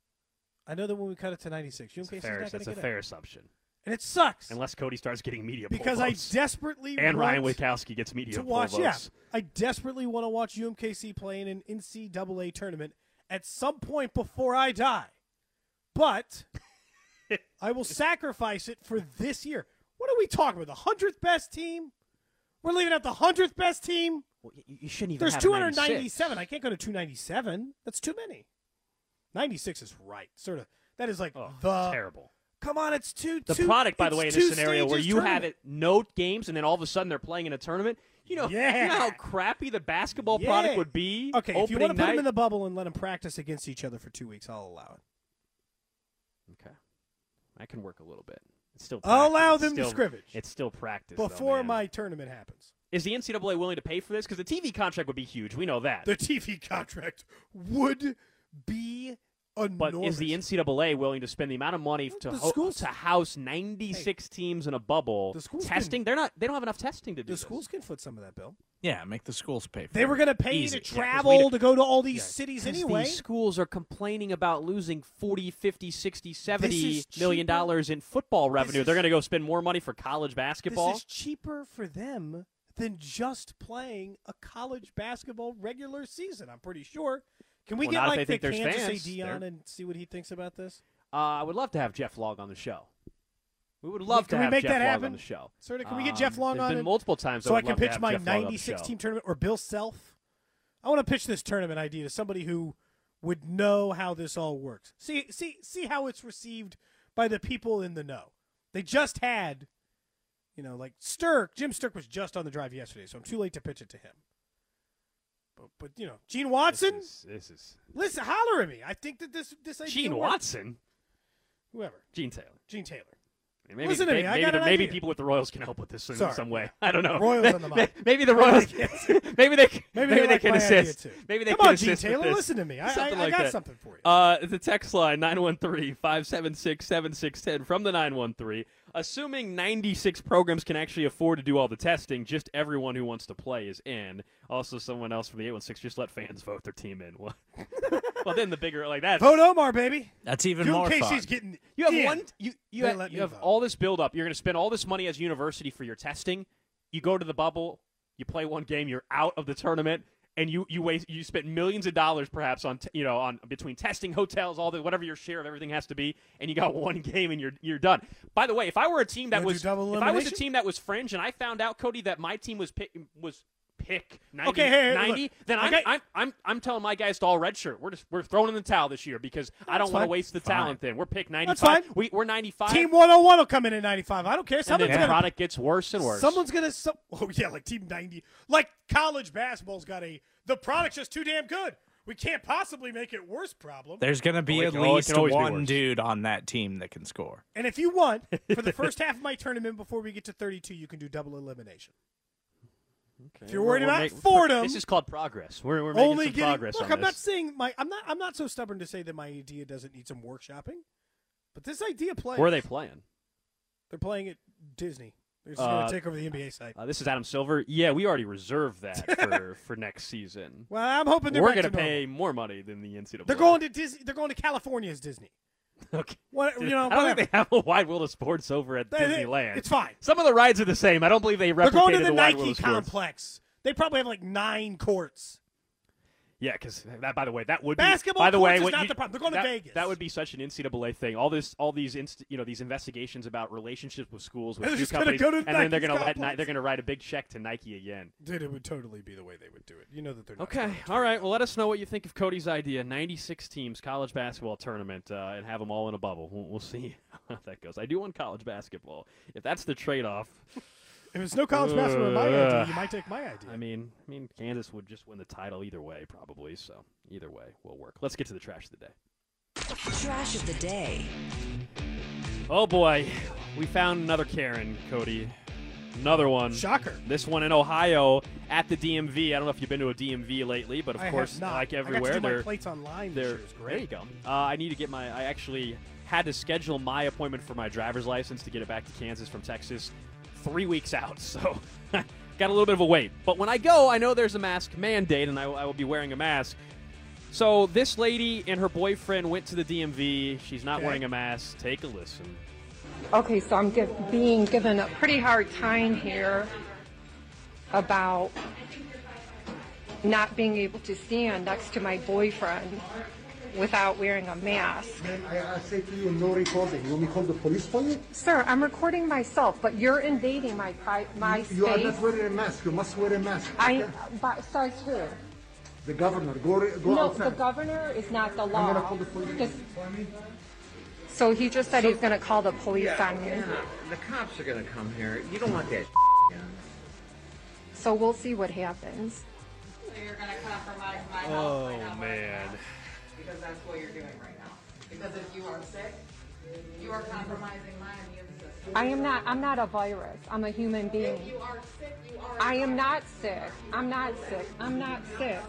I know that when we cut it to ninety-six, U M K C is Fair, not going that's to a get fair in. assumption. And it sucks. Unless Cody starts getting media poll because I votes. desperately and Ryan want Witkowski gets media to poll watch. votes. Yeah, I desperately want to watch U M K C play in an N C double A tournament at some point before I die. But I will sacrifice it for this year. What are we talking about? The hundredth best team? We're leaving out the hundredth best team. Well, you, you shouldn't even. There's have two hundred ninety-seven. ninety-six. I can't go to two ninety-seven. That's too many. ninety-six is right. Sort of. That is like Oh, the terrible. Come on, it's two. The two, product, by the it's way, in two this scenario where stages you have tournament. it no games and then all of a sudden they're playing in a tournament, You know, Yeah. you know how crappy the basketball Yeah. product would be. Okay, if you opening want to put night? them in the bubble and let them practice against each other for two weeks, I'll allow it. Okay, I can work a little bit. It's still. I'll practice. allow It's them still, to scrimmage. It's still practice though, Before man. my tournament happens. Is the N C double A willing to pay for this? Because the T V contract would be huge. We know that. The T V contract would be enormous. But is the N C double A willing to spend the amount of money to The ho- schools- to house ninety-six teams in a bubble? The schools testing? can- They're not. They don't have enough testing to do. The this. schools can foot some of that bill. Yeah, make the schools pay for They it. were going to pay Easy. to Yeah, 'cause travel we don't- to go to all these Yeah, cities 'cause anyway. These schools are complaining about losing forty, fifty, sixty, seventy is million cheaper. dollars in football revenue. is- They're going to go spend more money for college basketball. This is cheaper for them than just playing a college basketball regular season, I'm pretty sure. Can we Well, get not if like they the think there's Kansas fans. A D on They're- and see what he thinks about this? Uh, I would love to have Jeff Long on the show. We would love Can to we have make Jeff that Long happen? on the show. Sir, can we get Um, Jeff Long there's on been it? multiple times so I I would can love to pitch have my Jeff Long on the ninety-six show. team tournament or Bill Self? I want to pitch this tournament idea to somebody who would know how this all works. See, see, see how it's received by the people in the know. They just had, you know, like Sturk. Jim Sturk was just on the drive yesterday, so I'm too late to pitch it to him. But, but you know, Gene Watson. This is, this is Listen, holler at me. I think that this this idea Gene works. Watson. Whoever. Gene Taylor. Gene Taylor. Maybe, Listen to maybe, me, I maybe, got the- an maybe idea. people with the Royals can help with this in Sorry. some way. I don't know. Royals on the mind. Maybe the Royals. maybe they. Maybe, Maybe they, they like can my assist. idea too. Maybe they Come can on, Gene assist with Taylor, this. listen to me. I, Something I, I like got that. something for you. Uh, the text line nine one three, five seven six, seven six one zero from the nine one three. Assuming ninety-six programs can actually afford to do all the testing, just everyone who wants to play is in. Also, someone else from the eight one six, just let fans vote their team in. Well, well then the bigger like that. Vote Omar, baby. That's even Duke more Casey's fun. getting You have in. one. You you They have, let you me have vote. all this build up. You're going to spend all this money as a university for your testing. You go to the bubble. You play one game. You're out of the tournament, and you you waste. You spent millions of dollars perhaps on t- you know on between testing, hotels, all the whatever your share of everything has to be, and you got one game and you're you're done. By the way, if I were a team that You wanna was do double if I was a elimination? team that was fringe, and I found out Cody that my team was pick, was. Pick ninety, Okay, hey, hey, ninety look, then I'm, okay. I'm I'm I'm telling my guys to all redshirt. We're just we're throwing in the towel this year because I don't That's want to fine. waste the Fine. talent. Then we're pick ninety That's five. fine. We we're ninety five. Team one oh one will come in at ninety-five. I don't care. and Someone's then the gonna product gets worse and worse. Someone's gonna. Some, oh yeah, like Team ninety. Like college basketball's got a. The product's just too damn good. We can't possibly make it worse. Problem. There's going to be Oh, it at can al- it least can always be one worse. dude on that team that can score. And if you want, for the first half of my tournament before we get to thirty-two, you can do double elimination. Okay, If you're we're- worried we're about making- Fordham, this is called progress. We're we're making only some getting. progress Look, on I'm not this. saying my. I'm not. I'm not so stubborn to say that my idea doesn't need some workshopping. But this idea plays. Where are they playing? They're playing at Disney. They're just Uh, going to take over the N B A site. Uh, this is Adam Silver. Yeah, we already reserved that for, for next season. Well, I'm hoping they're We're back gonna to pay normal. more money than the N C double A. They're going to Disney. They're going to California's Disney. Okay. What, you know, I don't whatever. think they have a wide world of sports over at They- they- Disneyland. it's fine. Some of the rides are the same. I don't believe they replicated They're going to the, wide world Nike of sports. complex. They probably have like nine courts. Yeah, because that. By the way, that would Basketball be. By the way, courts is what not you- the problem. They're going to that, Vegas. That would be such an N C double A thing. All this, all these, inst, you know, these investigations about relationships with schools, with They're shoe just gonna companies, go to and then they're Nike's going to let complex. Ni- they're going to write a big check to Nike again. Dude, it would totally be the way they would do it. You know that they're not. Okay, smart. all right. Well, let us know what you think of Cody's idea: ninety-six teams college basketball tournament, uh, and have them all in a bubble. We'll, we'll see how that goes. I do want college basketball. If that's the trade-off. If it's no college basketball in my idea, you might take my idea. I mean, I mean, Kansas would just win the title either way, probably. So either way will work. Let's get to the trash of the day. Trash of the day. Oh boy, we found another Karen, Cody. Another one. Shocker. This one in Ohio at the D M V. I don't know if you've been to a D M V lately, but of I course, have not. like I got to everywhere, do my they're plates online this they're year. It's there. You great. go. Uh, I need to get my. I actually had to schedule my appointment for my driver's license to get it back to Kansas from Texas three weeks out. So got a little bit of a wait. But when I go, I know there's a mask mandate, and I, I will be wearing a mask. So this lady and her boyfriend went to the D M V. She's not Okay. wearing a mask. Take a listen. Okay, so I'm give, being given a pretty hard time here about not being able to stand next to my boyfriend without wearing a mask. Ma'am, I, I say to you, no recording. You want me to call the police for you? Sir, I'm recording myself, but you're invading my pri- my you, space. you are not wearing a mask. You must wear a mask. I, okay? but says who? The governor. Go, re- go No, outside. the governor is not the I'm law. gonna call the police. Just- so he just said he's going to call the police on me. The cops are going to come here. You don't want that. So we'll see what happens. So you're going to compromise my health Oh, right now, man. because that's what you're doing right now. Because if you are sick, you are compromising my immune system. I am not, I'm not a virus. I'm a human being. If you are sick, you are. I am not sick. I'm not sick. I'm not sick.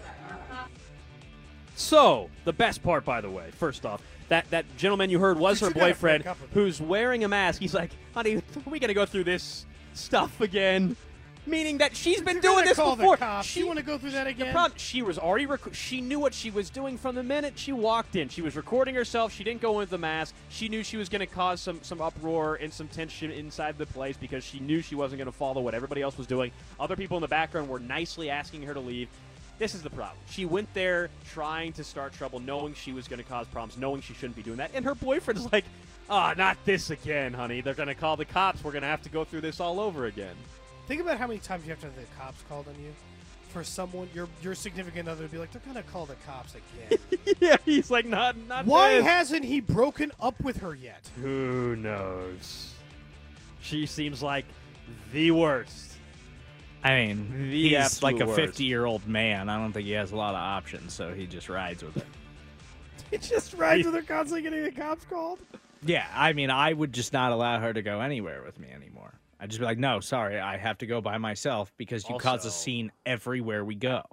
So, the best part, by the way, first off, that, that gentleman you heard was You her gotta boyfriend break up with who's wearing a mask. He's like, honey, we got to go through this stuff again. Meaning that she's been You're doing gonna this call before. The cops. She, you want to go through that again? The problem, she was already, rec- she knew what she was doing from the minute she walked in. She was recording herself. She didn't go in with the mask. She knew she was going to cause some, some uproar and some tension inside the place because she knew she wasn't going to follow what everybody else was doing. Other people in the background were nicely asking her to leave. This is the problem. She went there trying to start trouble, knowing she was going to cause problems, knowing she shouldn't be doing that. And her boyfriend's like, oh, not this again, honey. They're going to call the cops. We're going to have to go through this all over again. Think about how many times you have to have the cops called on you for someone, your your significant other, to be like, they're going to call the cops again. Yeah, he's like, not, not Why this. hasn't he broken up with her yet? Who knows? She seems like the worst. I mean, The he's absolute like a worst. fifty-year-old man. I don't think he has a lot of options, so he just rides with it. He just rides with her constantly getting the cops called? Yeah, I mean, I would just not allow her to go anywhere with me anymore. I'd just be like, no, sorry, I have to go by myself because you cause Also- a scene everywhere we go.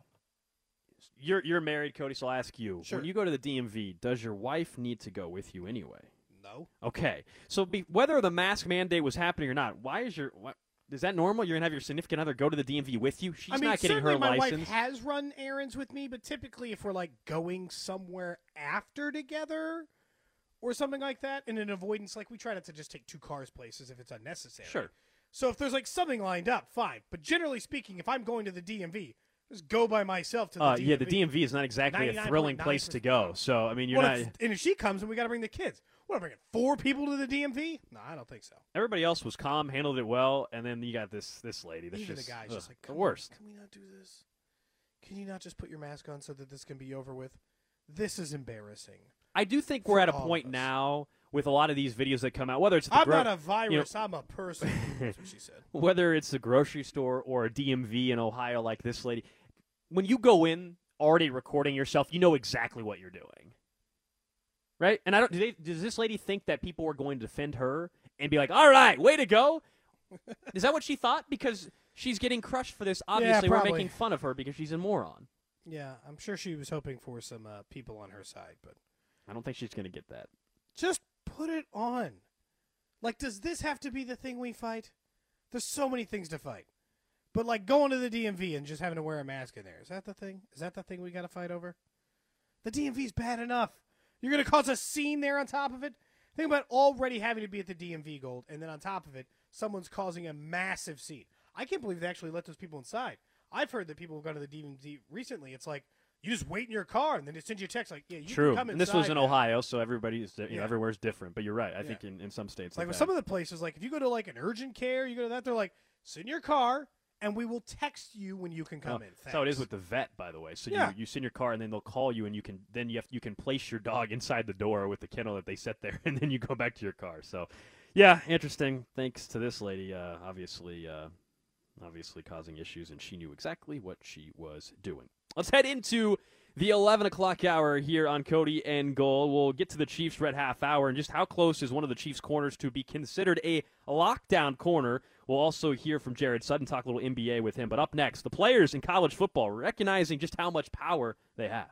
You're you're married, Cody, so I'll ask you. Sure. When you go to the D M V, does your wife need to go with you anyway? No. Okay. So be, whether the mask mandate was happening or not, why is your what, is that normal? You're going to have your significant other go to the D M V with you? She's I mean, not getting certainly her my license. wife has run errands with me, but typically if we're like going somewhere after together or something like that, in an avoidance, like we try not to just take two cars places if it's unnecessary. Sure. So if there's like something lined up, fine. But generally speaking, if I'm going to the D M V, just go by myself to the Uh, D M V. yeah, the D M V is not exactly a ninety-nine point thrilling nine place to percent. go. So, I mean, you're What not. if, and if she comes and we got to bring the kids, what, am I bringing four people to the D M V? No, I don't think so. Everybody else was calm, handled it well, and then you got this this lady. That's Even just, the guy's ugh, just like, the "Come worst. on, can we not do this? Can you not just put your mask on so that this can be over with? This is embarrassing. I do think we're at a all of point us. now with a lot of these videos that come out, whether it's at the I'm gro- not a virus. you know, I'm a person. That's what she said. whether it's a grocery store or a D M V in Ohio like this lady, when you go in already recording yourself, you know exactly what you're doing. Right? And I don't do they, does this lady think that people were going to defend her and be like, all right, way to go? Is that what she thought? Because she's getting crushed for this. Obviously, we're probably. making fun of her because she's a moron. Yeah, I'm sure she was hoping for some uh, people on her side, but I don't think she's going to get that. just put it on. Like, does this have to be the thing we fight? There's so many things to fight. But, like, going to the D M V and just having to wear a mask in there, is that the thing? Is that the thing we got to fight over? The D M V's bad enough. You're going to cause a scene there on top of it? Think about already having to be at the D M V, Gold, and then on top of it, someone's causing a massive scene. I can't believe they actually let those people inside. I've heard that people who've gone to the D M V recently, it's like, you just wait in your car, and then they send you a text like, yeah, you True. can come inside. And this was in now. Ohio, so everybody's, you know, Yeah. everywhere's different. But you're right. I Yeah. think in, in some states Like like with that. some of the places, like if you go to like an urgent care, you go to that, they're like, sit in your car, and we will text you when you can come Oh, in. that's how it is Thanks. with the vet, by the way. So Yeah. you, you sit in your car, and then they'll call you, and you can then you have you can place your dog inside the door with the kennel that they set there, and then you go back to your car. So, yeah, interesting. Thanks to this lady, uh, obviously, uh, obviously causing issues, and she knew exactly what she was doing. Let's head into the eleven o'clock hour here on Cody and Gold. We'll get to the Chiefs' red half hour and just how close is one of the Chiefs' corners to be considered a lockdown corner. We'll also hear from Jared Sutton, talk a little N B A with him. But up next, the players in college football recognizing just how much power they have.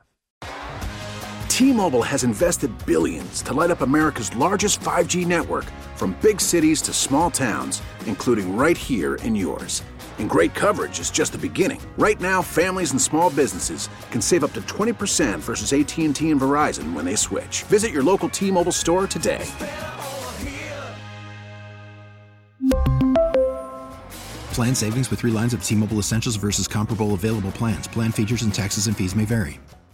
T-Mobile has invested billions to light up America's largest five G network, from big cities to small towns, including right here in yours. And great coverage is just the beginning. Right now, families and small businesses can save up to twenty percent versus A T and T and Verizon when they switch. Visit your local T-Mobile store today. Plan savings with three lines of T-Mobile Essentials versus comparable available plans. Plan features and taxes and fees may vary.